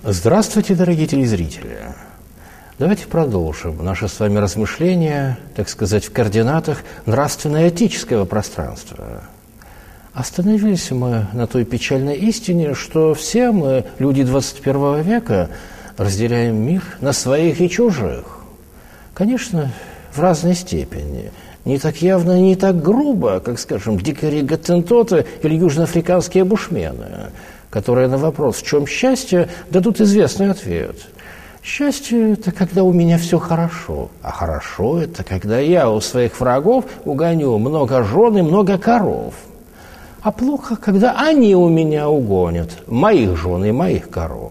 Здравствуйте, дорогие телезрители! Давайте продолжим наше с вами размышление, так сказать, в координатах нравственно-этического пространства. Остановились мы на той печальной истине, что все мы, люди 21 века, разделяем мир на своих и чужих. Конечно, в разной степени. Не так явно, не так грубо, как, скажем, дикари-готтентоты или южноафриканские бушмены, которые на вопрос «в чем счастье?» дадут известный ответ. Счастье – это когда у меня все хорошо, а хорошо – это когда я у своих врагов угоню много жен и много коров. А плохо, когда они у меня угонят моих жен и моих коров.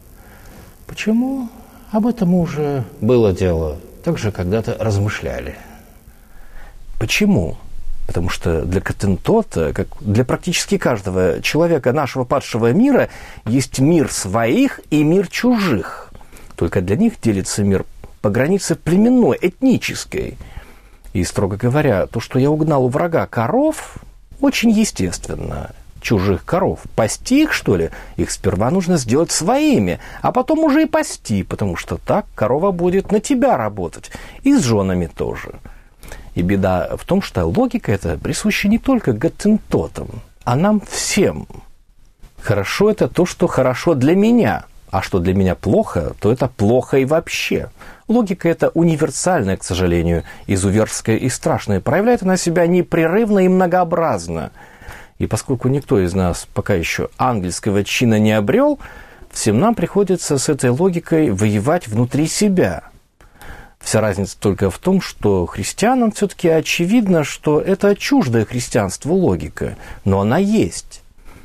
Почему? Об этом уже было дело, так же когда-то размышляли. Почему? Потому что для Готтентота, как для практически каждого человека нашего падшего мира, есть мир своих и мир чужих. Только для них делится мир по границе племенной, этнической. И, строго говоря, то, что я угнал у врага коров, очень естественно. Чужих коров. Пасти их, что ли? Их сперва нужно сделать своими, а потом уже и пасти, потому что так корова будет на тебя работать. И с женами тоже. И беда в том, что логика эта присуща не только готтентотам, а нам всем. Хорошо – это то, что хорошо для меня, а что для меня плохо, то это плохо и вообще. Логика эта универсальная, к сожалению, изуверская и страшная. Проявляет она себя непрерывно и многообразно. И поскольку никто из нас пока еще ангельского чина не обрел, всем нам приходится с этой логикой воевать внутри себя. Вся разница только в том, что христианам все-таки очевидно, что это чуждая христианству логика, но она есть.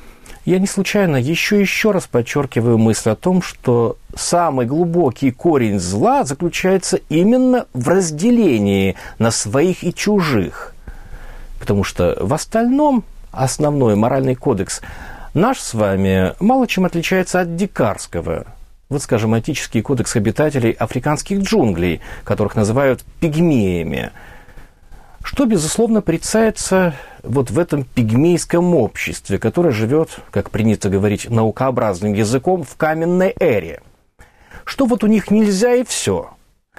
Я не случайно еще раз подчеркиваю мысль о том, что самый глубокий корень зла заключается именно в разделении на своих и чужих. Потому что в остальном основной моральный кодекс наш с вами мало чем отличается от дикарского. Вот, скажем, этический кодекс обитателей африканских джунглей, которых называют пигмеями. Что, безусловно, порицается вот в этом пигмейском обществе, которое живет, как принято говорить наукообразным языком, в каменной эре. Что вот у них нельзя и все.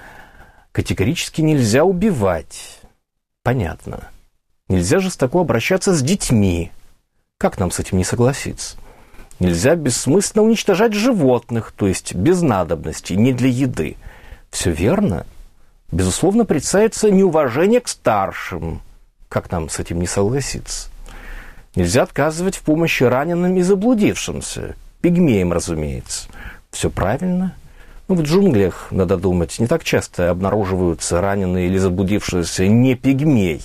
Категорически нельзя убивать. Понятно. Нельзя жестоко обращаться с детьми. Как нам с этим не согласиться? Нельзя бессмысленно уничтожать животных, то есть без надобности, не для еды. Все верно. Безусловно, порицается неуважение к старшим. Как нам с этим не согласиться? Нельзя отказывать в помощи раненым и заблудившимся. Пигмеям, разумеется. Все правильно. В джунглях, надо думать, не так часто обнаруживаются раненые или заблудившиеся не пигмей.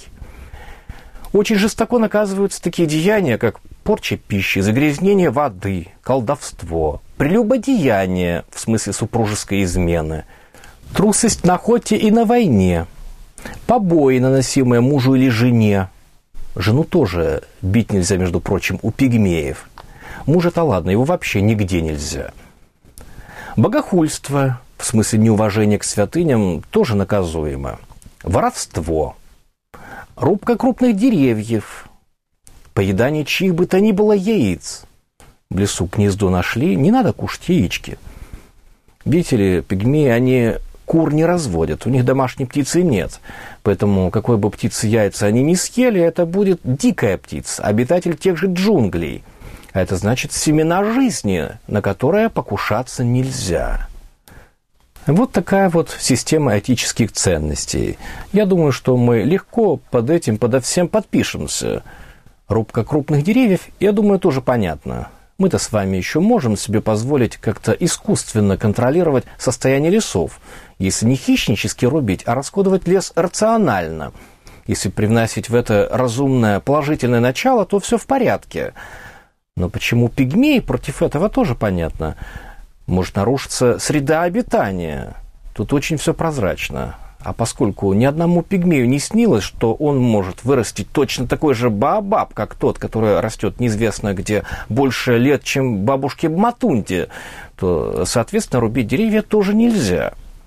Очень жестоко наказываются такие деяния, как порча пищи, загрязнение воды, колдовство, прелюбодеяние, в смысле супружеской измены, трусость на охоте и на войне, побои, наносимые мужу или жене. Жену тоже бить нельзя, между прочим, у пигмеев. Мужа-то ладно, его вообще нигде нельзя. Богохульство, в смысле неуважения к святыням, тоже наказуемо. Воровство, рубка крупных деревьев, поедание чьих бы то ни было яиц. В лесу гнездо нашли, не надо кушать яички. Видите ли, пигмеи, они кур не разводят, у них домашней птицы нет. Поэтому какой бы птицы яйца они ни съели, это будет дикая птица, обитатель тех же джунглей. А это значит семена жизни, на которые покушаться нельзя. Вот такая вот система этических ценностей. Я думаю, что мы легко под этим, подо всем подпишемся. Рубка крупных деревьев, я думаю, тоже понятно. Мы-то с вами еще можем себе позволить как-то искусственно контролировать состояние лесов, если не хищнически рубить, а расходовать лес рационально. Если привносить в это разумное положительное начало, то все в порядке. Но почему пигмеи против этого, тоже понятно. Может нарушиться среда обитания. Тут очень все прозрачно. А поскольку ни одному пигмею не снилось, что он может вырастить точно такой же баобаб, как тот, который растет неизвестно где больше лет, чем бабушке Матунте, то, соответственно, рубить деревья тоже нельзя.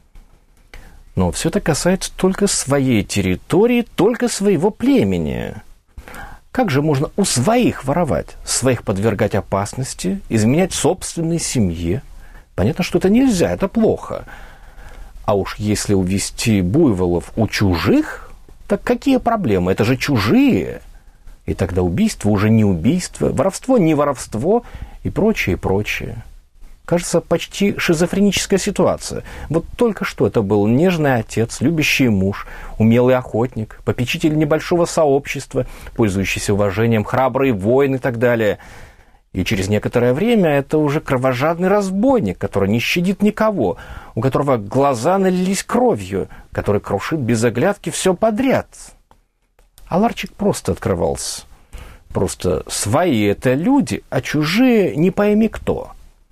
Но все это касается только своей территории, только своего племени. Как же можно у своих воровать, своих подвергать опасности, изменять собственной семье? Понятно, что это нельзя, это плохо. А уж если увести буйволов у чужих, так какие проблемы? Это же чужие. И тогда убийство уже не убийство, воровство не воровство и прочее, и прочее. Кажется, почти шизофреническая ситуация. Вот только что это был нежный отец, любящий муж, умелый охотник, попечитель небольшого сообщества, пользующийся уважением, храбрый воин и так далее. И через некоторое время это уже кровожадный разбойник, который не щадит никого, у которого глаза налились кровью, который крушит без оглядки все подряд. А ларчик просто открывался. Просто свои это люди, а чужие не пойми кто.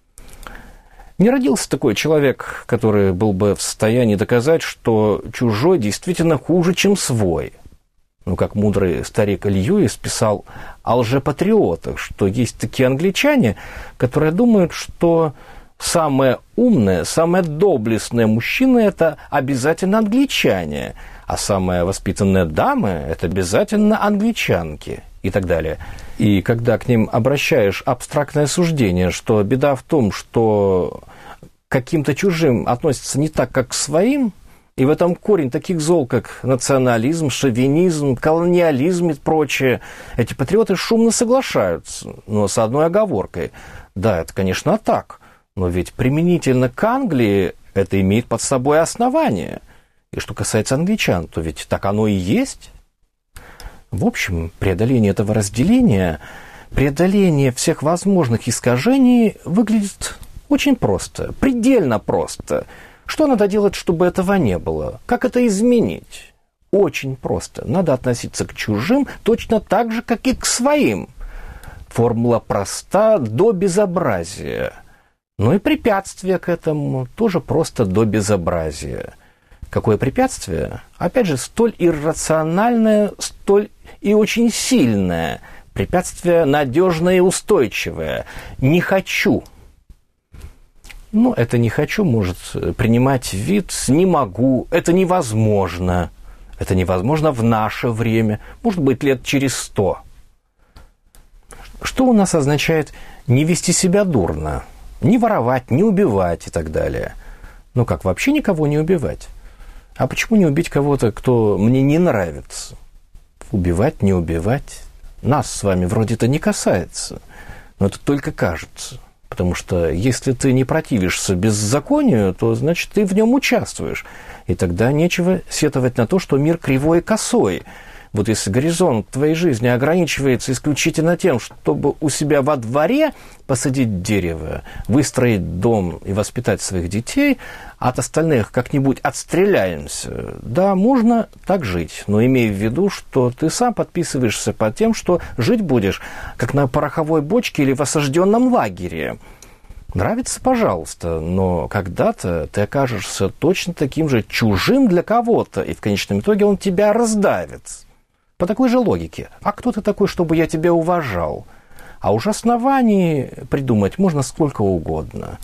Не родился такой человек, который был бы в состоянии доказать, что чужой действительно хуже, чем свой. Ну, как мудрый старик Льюис писал о лжепатриотах, что есть такие англичане, которые думают, что самые умные, самые доблестные мужчины – это обязательно англичане, а самые воспитанные дамы – это обязательно англичанки и так далее. И когда к ним обращаешь абстрактное суждение, что беда в том, что к каким-то чужим относятся не так, как к своим, и в этом корень таких зол, как национализм, шовинизм, колониализм и прочее, эти патриоты шумно соглашаются, но с одной оговоркой. Да, это, конечно, так, но ведь применительно к Англии это имеет под собой основание. И что касается англичан, то ведь так оно и есть. В общем, преодоление этого разделения, преодоление всех возможных искажений выглядит очень просто, предельно просто. Что надо делать, чтобы этого не было? Как это изменить? Очень просто. Надо относиться к чужим точно так же, как и к своим. Формула проста до безобразия. Ну и препятствие к этому тоже просто до безобразия. Какое препятствие? Опять же, столь иррациональное, столь и очень сильное. Препятствие надежное и устойчивое. Не хочу. Ну, это «не хочу» может принимать вид «не могу», «это невозможно». Это невозможно в наше время, может быть, лет через 100. Что у нас означает «не вести себя дурно», «не воровать», «не убивать» и так далее? Ну как, вообще никого не убивать? А почему не убить кого-то, кто мне не нравится? Убивать, не убивать? Нас с вами вроде это не касается, но это только кажется. Потому что если ты не противишься беззаконию, то, значит, ты в нем участвуешь. И тогда нечего сетовать на то, что мир кривой и косой. Вот если горизонт твоей жизни ограничивается исключительно тем, чтобы у себя во дворе посадить дерево, выстроить дом и воспитать своих детей, от остальных как-нибудь отстреляемся, да, можно так жить, но имей в виду, что ты сам подписываешься под тем, что жить будешь, как на пороховой бочке или в осажденном лагере. Нравится, пожалуйста, но когда-то ты окажешься точно таким же чужим для кого-то, и в конечном итоге он тебя раздавит. По такой же логике. А кто ты такой, чтобы я тебя уважал? А уж оснований придумать можно сколько угодно.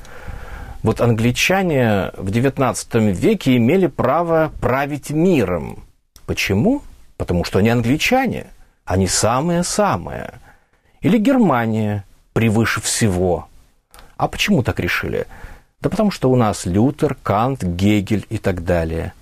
Вот англичане в XIX веке имели право править миром. Почему? Потому что они англичане. Они самые-самые. Или Германия превыше всего. А почему так решили? Да потому что у нас Лютер, Кант, Гегель и так далее.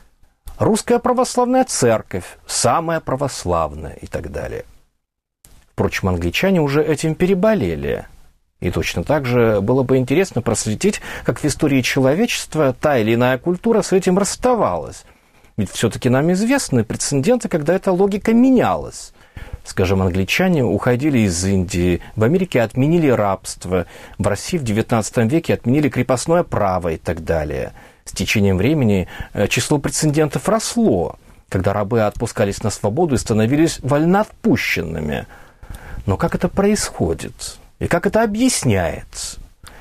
Русская православная церковь, самая православная и так далее. Впрочем, англичане уже этим переболели. И точно так же было бы интересно проследить, как в истории человечества та или иная культура с этим расставалась. Ведь все-таки нам известны прецеденты, когда эта логика менялась. Скажем, англичане уходили из Индии, в Америке отменили рабство, в России в XIX веке отменили крепостное право и так далее. С течением времени число прецедентов росло, когда рабы отпускались на свободу и становились вольноотпущенными. Но как это происходит? И как это объясняется?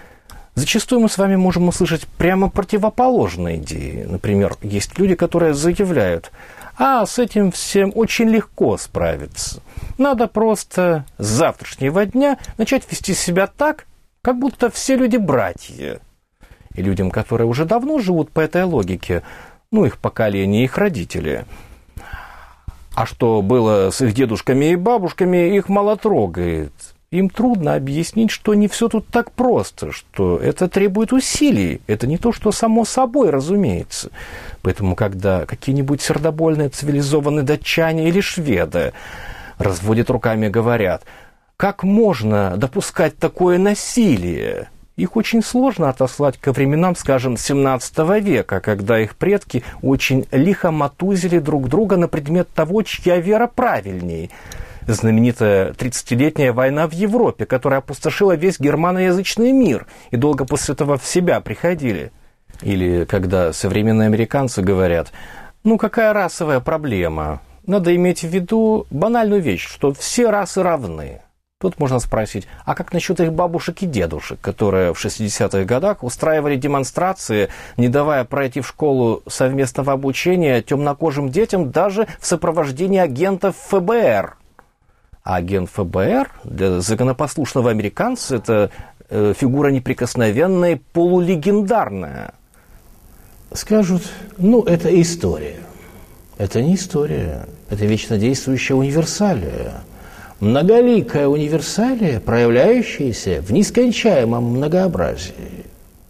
Зачастую мы с вами можем услышать прямо противоположные идеи. Например, есть люди, которые заявляют: а с этим всем очень легко справиться. Надо просто с завтрашнего дня начать вести себя так, как будто все люди братья. И людям, которые уже давно живут по этой логике, ну, их поколение, их родители. А что было с их дедушками и бабушками, их мало трогает. Им трудно объяснить, что не все тут так просто, что это требует усилий. Это не то, что само собой разумеется. Поэтому, когда какие-нибудь сердобольные цивилизованные датчане или шведы разводят руками и говорят, как можно допускать такое насилие? Их очень сложно отослать ко временам, скажем, XVII века, когда их предки очень лихо мотузили друг друга на предмет того, чья вера правильней. Знаменитая 30-летняя война в Европе, которая опустошила весь германоязычный мир, и долго после этого в себя приходили. Или когда современные американцы говорят, ну какая расовая проблема? Надо иметь в виду банальную вещь, что все расы равны. Тут можно спросить, а как насчет их бабушек и дедушек, которые в 60-х годах устраивали демонстрации, не давая пройти в школу совместного обучения темнокожим детям даже в сопровождении агентов ФБР? А агент ФБР для законопослушного американца – это фигура неприкосновенная и полулегендарная. Скажут, ну, это история. Это не история, это вечно действующая универсалия. Многоликая универсалия, проявляющаяся в нескончаемом многообразии.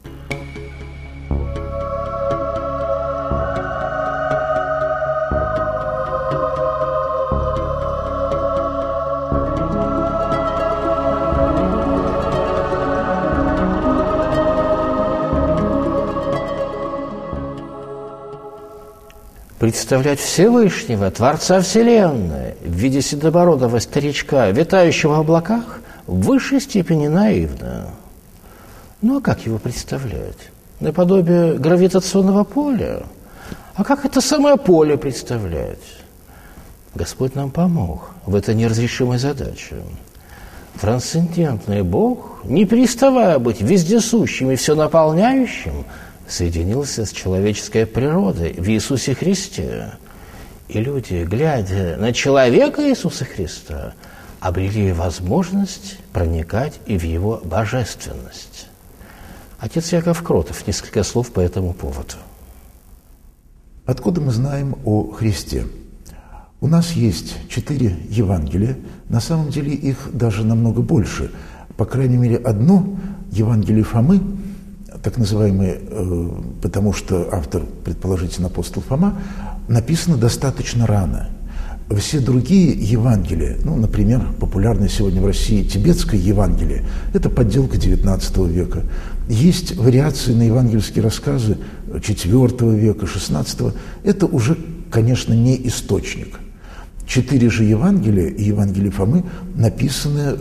Представлять Всевышнего, Творца Вселенной, в виде седобородого старичка, витающего в облаках, в высшей степени наивно. Ну, а как его представлять? Наподобие гравитационного поля? А как это самое поле представлять? Господь нам помог в этой неразрешимой задаче. Трансцендентный Бог, не переставая быть вездесущим и все наполняющим, соединился с человеческой природой в Иисусе Христе. И люди, глядя на человека Иисуса Христа, обрели возможность проникать и в Его божественность. Отец Яков Кротов, несколько слов по этому поводу. Откуда мы знаем о Христе? У нас есть 4 Евангелия, на самом деле их даже намного больше. По крайней мере, одно Евангелие Фомы, так называемый, потому что автор, предположительно, апостол Фома, написано достаточно рано. Все другие Евангелия, ну, например, популярное сегодня в России тибетское Евангелие, это подделка XIX века. Есть вариации на евангельские рассказы IV века, XVI. Это уже, конечно, не источник. 4 же Евангелия и Евангелие Фомы написаны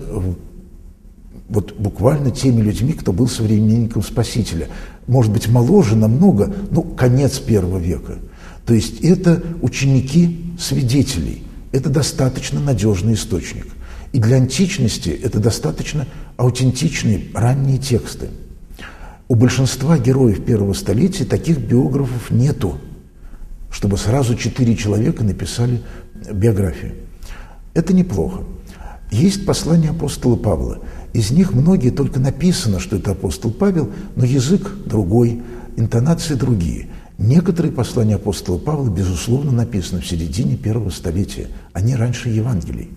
вот буквально теми людьми, кто был современником Спасителя. Может быть, моложе намного, но конец I века. То есть это ученики свидетелей. Это достаточно надежный источник. И для античности это достаточно аутентичные ранние тексты. У большинства героев первого столетия таких биографов нету, чтобы сразу 4 человека написали биографию. Это неплохо. Есть послания апостола Павла. Из них многие только написано, что это апостол Павел, но язык другой, интонации другие. Некоторые послания апостола Павла, безусловно, написаны в середине первого столетия. Они раньше Евангелий.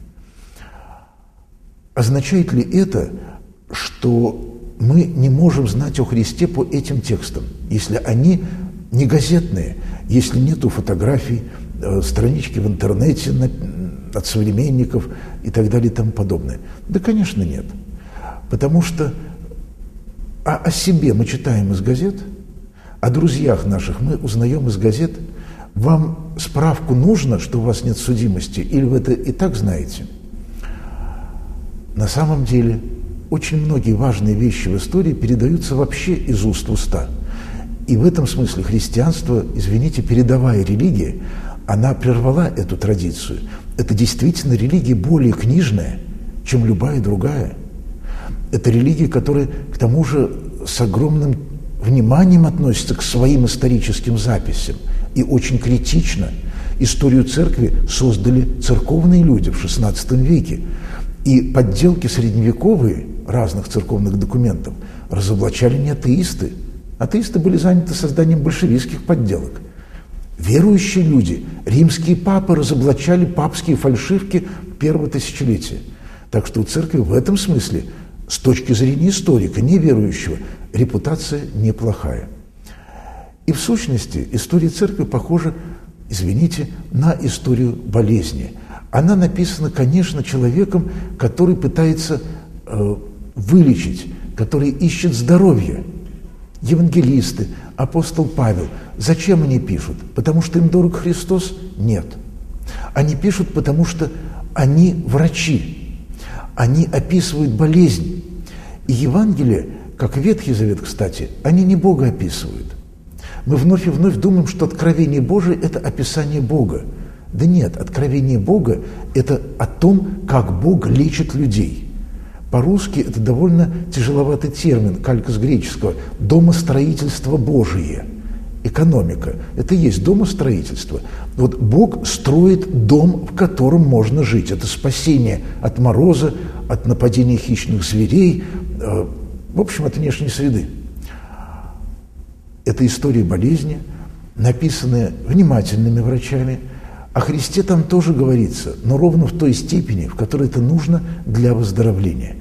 Означает ли это, что мы не можем знать о Христе по этим текстам, если они не газетные, если нету фотографий, странички в интернете от современников и так далее и тому подобное? Да, конечно, нет. Потому что о себе мы читаем из газет, о друзьях наших мы узнаем из газет. Вам справку нужно, что у вас нет судимости, или вы это и так знаете? На самом деле, очень многие важные вещи в истории передаются вообще из уст в уста. И в этом смысле христианство, извините, передовая религия, она прервала эту традицию. Это действительно религия более книжная, чем любая другая. Это религия, которая, к тому же, с огромным вниманием относится к своим историческим записям и очень критично. Историю церкви создали церковные люди в XVI веке. И подделки средневековые разных церковных документов разоблачали не атеисты. Атеисты были заняты созданием большевистских подделок. Верующие люди, римские папы разоблачали папские фальшивки первого тысячелетия. Так что у церкви в этом смысле, с точки зрения историка, неверующего, репутация неплохая. И в сущности история церкви похожа, извините, на историю болезни. Она написана, конечно, человеком, который пытается вылечить, который ищет здоровье. Евангелисты, апостол Павел. Зачем они пишут? Потому что им дорог Христос? Нет. Они пишут, потому что они врачи. Они описывают болезнь. И Евангелие, как Ветхий Завет, кстати, они не Бога описывают. Мы вновь и вновь думаем, что откровение Божие – это описание Бога. Да нет, откровение Бога – это о том, как Бог лечит людей. По-русски это довольно тяжеловатый термин, калька с греческого – домостроительство Божие. Экономика – это и есть домостроительство. Вот Бог строит дом, в котором можно жить. Это спасение от мороза, от нападения хищных зверей, в общем, от внешней среды. Это история болезни, написанная внимательными врачами. О Христе там тоже говорится, но ровно в той степени, в которой это нужно для выздоровления.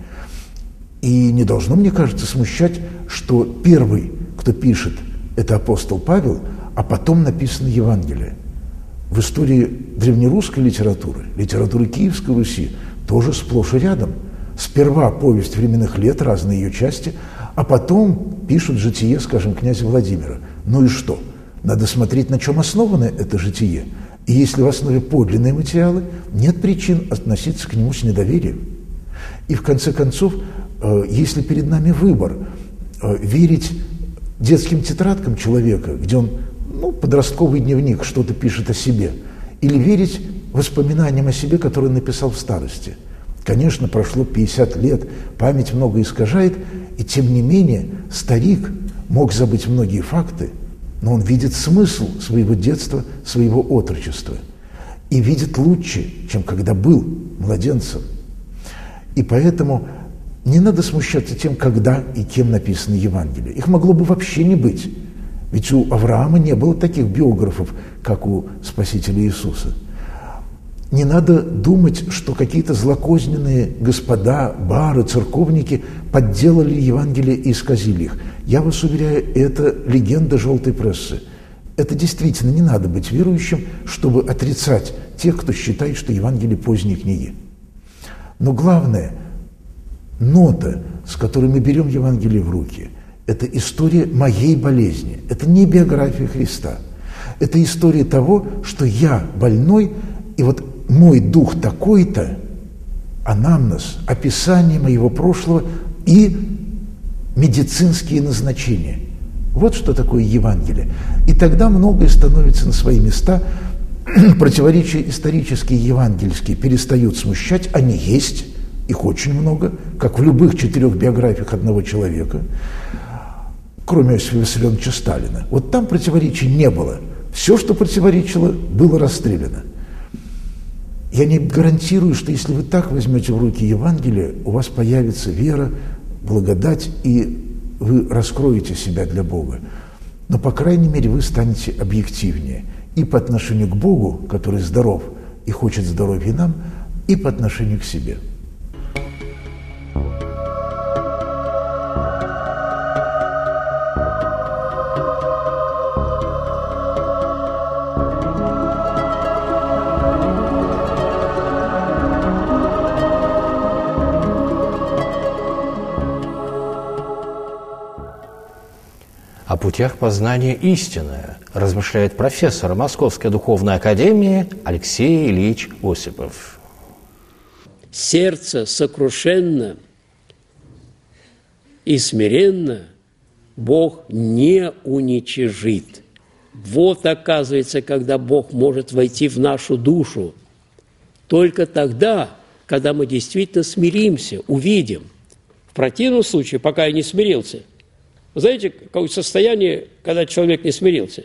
И не должно, мне кажется, смущать, что первый, кто пишет, это апостол Павел, а потом написано Евангелие. В истории древнерусской литературы, литературы Киевской Руси, тоже сплошь и рядом. Сперва повесть временных лет, разные ее части, а потом пишут житие, скажем, князя Владимира. Ну и что? Надо смотреть, на чем основано это житие. И если в основе подлинные материалы, нет причин относиться к нему с недоверием. И в конце концов, если перед нами выбор, верить детским тетрадкам человека, где он, подростковый дневник, что-то пишет о себе, или верить воспоминаниям о себе, которые написал в старости. Конечно, прошло 50 лет, память много искажает, и тем не менее старик мог забыть многие факты, но он видит смысл своего детства, своего отрочества. И видит лучше, чем когда был младенцем. И поэтому не надо смущаться тем, когда и кем написано Евангелие. Их могло бы вообще не быть. Ведь у Авраама не было таких биографов, как у Спасителя Иисуса. Не надо думать, что какие-то злокозненные господа, бары, церковники подделали Евангелие и исказили их. Я вас уверяю, это легенда желтой прессы. Это действительно не надо быть верующим, чтобы отрицать тех, кто считает, что Евангелие поздние книги. Но главное, нота, с которой мы берем Евангелие в руки, это история моей болезни. Это не биография Христа. Это история того, что я больной, и вот мой дух такой-то, анамнез, описание моего прошлого и медицинские назначения. Вот что такое Евангелие. И тогда многое становится на свои места. Противоречия исторические, евангельские перестают смущать. Они есть, их очень много, как в любых 4 биографиях одного человека, кроме Иосифа Виссарионовича Сталина. Вот там противоречий не было. Все, что противоречило, было расстреляно. Я не гарантирую, что если вы так возьмете в руки Евангелие, у вас появится вера, благодать, и вы раскроете себя для Бога. Но, по крайней мере, вы станете объективнее и по отношению к Богу, который здоров и хочет здоровья нам, и по отношению к себе. О путях познания истины размышляет профессор Московской духовной академии Алексей Ильич Осипов. Сердце сокрушенно и смиренно Бог не уничижит. Вот, оказывается, когда Бог может войти в нашу душу. Только тогда, когда мы действительно смиримся, увидим. В противном случае, пока я не смирился, знаете, какое состояние, когда человек не смирился?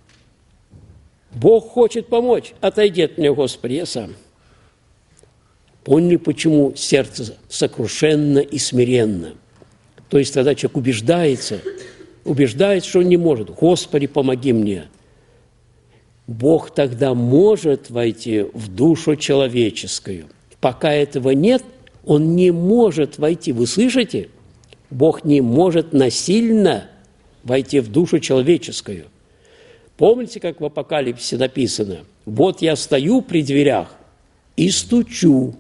Бог хочет помочь. Отойди от меня, Господи, я сам. Поняли, почему сердце сокрушенно и смиренно? То есть, когда человек убеждается, что он не может. Господи, помоги мне. Бог тогда может войти в душу человеческую. Пока этого нет, Он не может войти. Вы слышите? Бог не может насильно войти в душу человеческую. Помните, как в Апокалипсисе написано? «Вот я стою при дверях и стучу».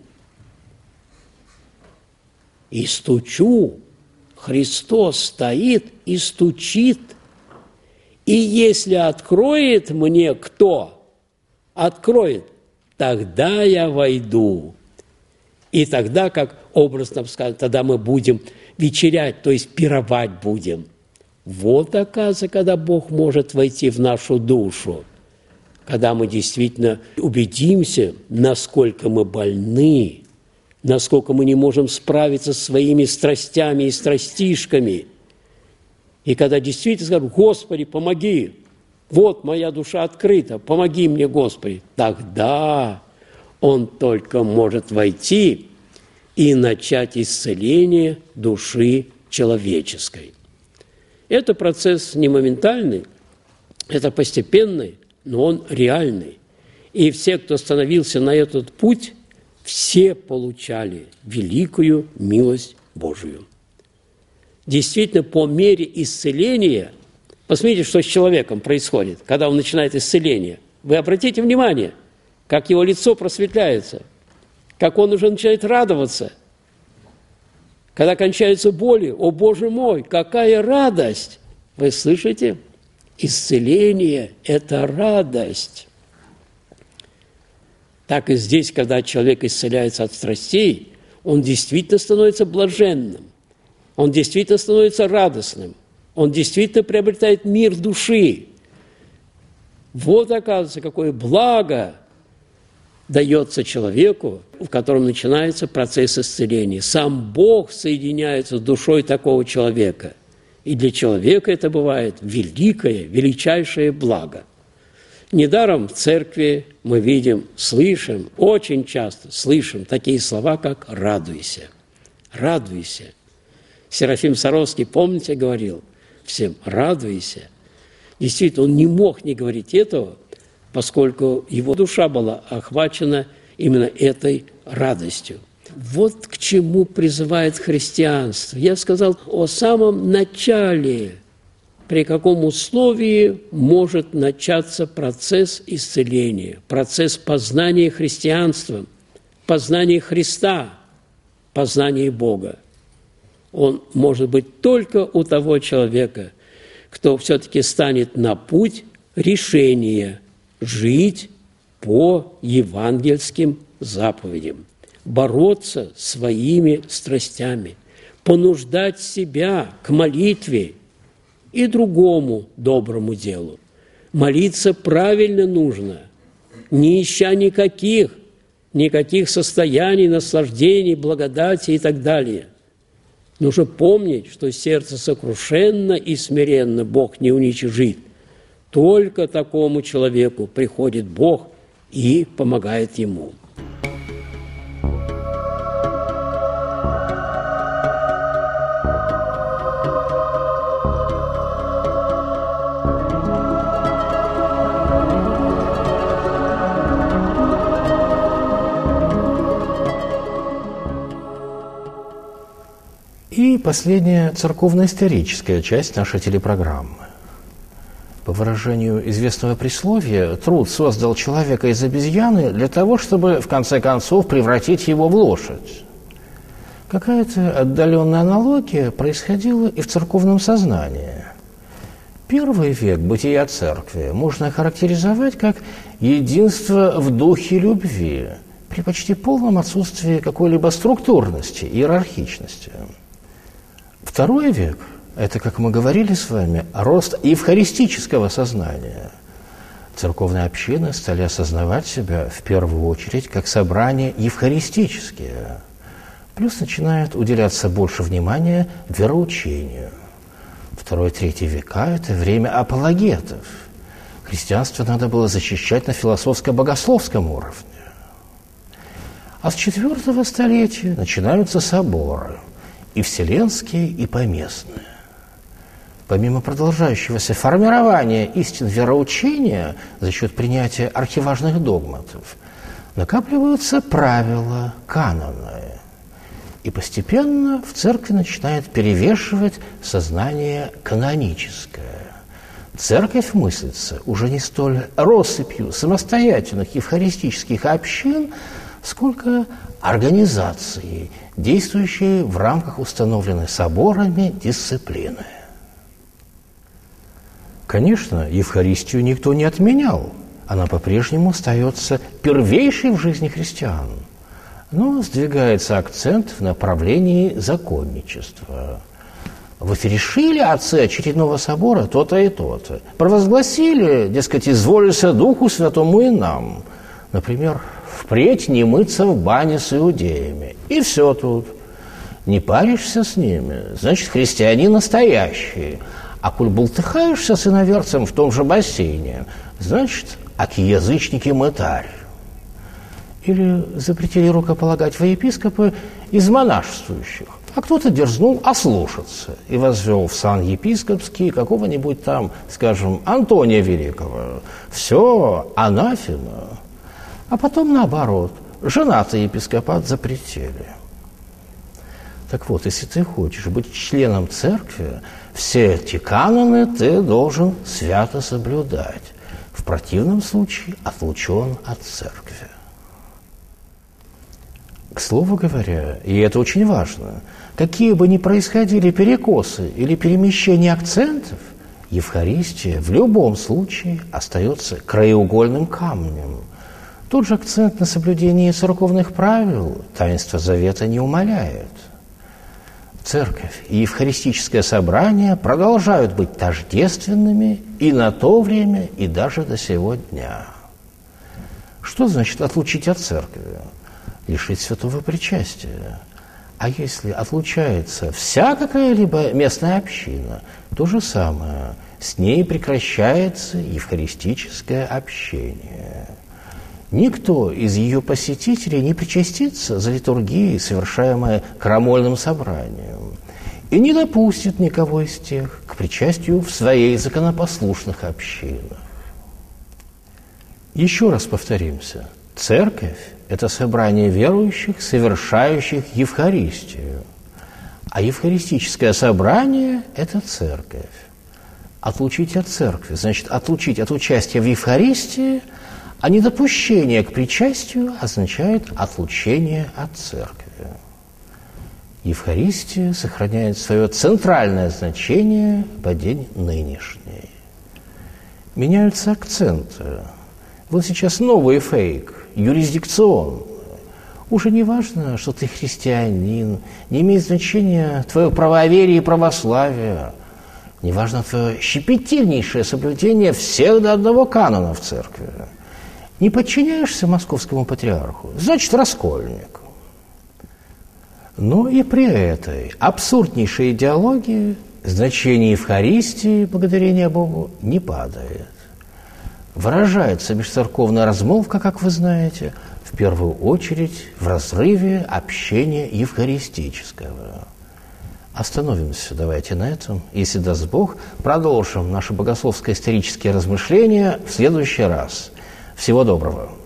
И стучу. Христос стоит и стучит. И если откроет мне кто? Откроет. Тогда я войду. И тогда, как образно сказано, тогда мы будем вечерять, то есть пировать будем. Вот, оказывается, когда Бог может войти в нашу душу, когда мы действительно убедимся, насколько мы больны, насколько мы не можем справиться со своими страстями и страстишками. И когда действительно скажем: «Господи, помоги! Вот моя душа открыта, помоги мне, Господи!» Тогда Он только может войти и начать исцеление души человеческой. Это процесс не моментальный, это постепенный, но он реальный. И все, кто становился на этот путь, все получали великую милость Божию. Действительно, по мере исцеления, посмотрите, что с человеком происходит, когда он начинает исцеление. Вы обратите внимание, как его лицо просветляется, как он уже начинает радоваться. Когда кончаются боли, о Боже мой, какая радость! Вы слышите? Исцеление – это радость. Так и здесь, когда человек исцеляется от страстей, он действительно становится блаженным, он действительно становится радостным, он действительно приобретает мир души. Вот, оказывается, какое благо дается человеку, в котором начинается процесс исцеления. Сам Бог соединяется с душой такого человека. И для человека это бывает великое, величайшее благо. Недаром в церкви мы видим, слышим, очень часто слышим такие слова, как «радуйся». «Радуйся». Серафим Саровский, помните, говорил всем «радуйся». Действительно, он не мог не говорить этого, поскольку его душа была охвачена именно этой радостью. Вот к чему призывает христианство. Я сказал о самом начале, при каком условии может начаться процесс исцеления, процесс познания христианства, познания Христа, познания Бога. Он может быть только у того человека, кто все-таки станет на путь решения жить по евангельским заповедям, бороться своими страстями, понуждать себя к молитве и другому доброму делу. Молиться правильно нужно, не ища никаких состояний, наслаждений, благодати и так далее. Нужно помнить, что сердце сокрушенно и смиренно Бог не уничижит. Только такому человеку приходит Бог и помогает ему. И последняя церковно-историческая часть нашей телепрограммы. По выражению известного присловия, труд создал человека из обезьяны для того, чтобы, в конце концов, превратить его в лошадь. Какая-то отдаленная аналогия происходила и в церковном сознании. Первый век бытия церкви можно охарактеризовать как единство в духе любви, при почти полном отсутствии какой-либо структурности, иерархичности. Второй век – это, как мы говорили с вами, рост евхаристического сознания. Церковные общины стали осознавать себя в первую очередь как собрания евхаристические. Плюс начинает уделяться больше внимания вероучению. Второй-третий века – это время апологетов. Христианство надо было защищать на философско-богословском уровне. А с IV столетия начинаются соборы – и вселенские, и поместные. Помимо продолжающегося формирования истин вероучения за счет принятия архиважных догматов, накапливаются правила, каноны. И постепенно в церкви начинает перевешивать сознание каноническое. Церковь мыслится уже не столь россыпью самостоятельных евхаристических общин, сколько организацией, действующей в рамках установленной соборами дисциплины. Конечно, Евхаристию никто не отменял. Она по-прежнему остается первейшей в жизни христиан. Но сдвигается акцент в направлении законничества. Вот решили отцы очередного собора то-то и то-то. Провозгласили, дескать, изволился Духу Святому и нам. Например, впредь не мыться в бане с иудеями. И все тут. Не паришься с ними, значит, христиане настоящие. А коль бултыхаешься с иноверцем в том же бассейне, значит, аки-язычники мытарь. Или запретили рукополагать во епископы из монашествующих. А кто-то дерзнул ослушаться и возвел в сан епископский какого-нибудь там, скажем, Антония Великого. Все, анафема. А потом наоборот, женатый епископат запретили. Так вот, если ты хочешь быть членом церкви, все эти каноны ты должен свято соблюдать. В противном случае отлучен от церкви. К слову говоря, и это очень важно, какие бы ни происходили перекосы или перемещения акцентов, Евхаристия в любом случае остается краеугольным камнем. Тот же акцент на соблюдении церковных правил таинство завета не умаляет. Церковь и евхаристическое собрание продолжают быть тождественными и на то время, и даже до сего дня. Что значит отлучить от церкви? Лишить святого причастия. А если отлучается вся какая-либо местная община, то же самое. С ней прекращается евхаристическое общение. Никто из ее посетителей не причастится за литургией, совершаемой крамольным собранием, и не допустит никого из тех к причастию в своей законопослушных общинах. Еще раз повторимся. Церковь – это собрание верующих, совершающих Евхаристию. А евхаристическое собрание – это церковь. Отлучить от церкви – значит, отлучить от участия в Евхаристии, а недопущение к причастию означает отлучение от церкви. Евхаристия сохраняет свое центральное значение по день нынешний. Меняются акценты. Вот сейчас новый фейк, юрисдикцион. Уже не важно, что ты христианин, не имеет значения твое правоверие и православие, не важно твое щепетильнейшее соблюдение всех до одного канона в церкви. Не подчиняешься московскому патриарху, значит, раскольник. Но и при этой абсурднейшей идеологии значение Евхаристии, благодарение Богу, не падает. Выражается межцерковная размолвка, как вы знаете, в первую очередь в разрыве общения евхаристического. Остановимся давайте на этом. Если даст Бог, продолжим наши богословско-исторические размышления в следующий раз. Всего доброго.